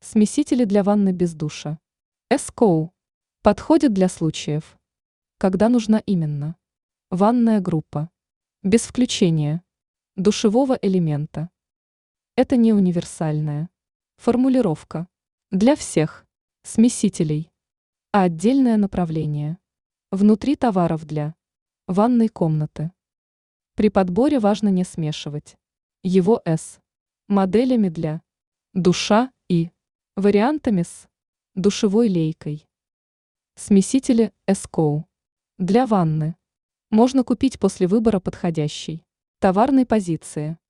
Смесители для ванны без душа. Эскоу. Подходит для случаев, когда нужна именно ванная группа, без включения душевого элемента. Это не универсальная формулировка для всех смесителей, а отдельное направление внутри товаров для ванной комнаты. При подборе важно не смешивать его с моделями для душа и вариантами с душевой лейкой. Смесители Эскоу для ванны можно купить после выбора подходящей товарной позиции.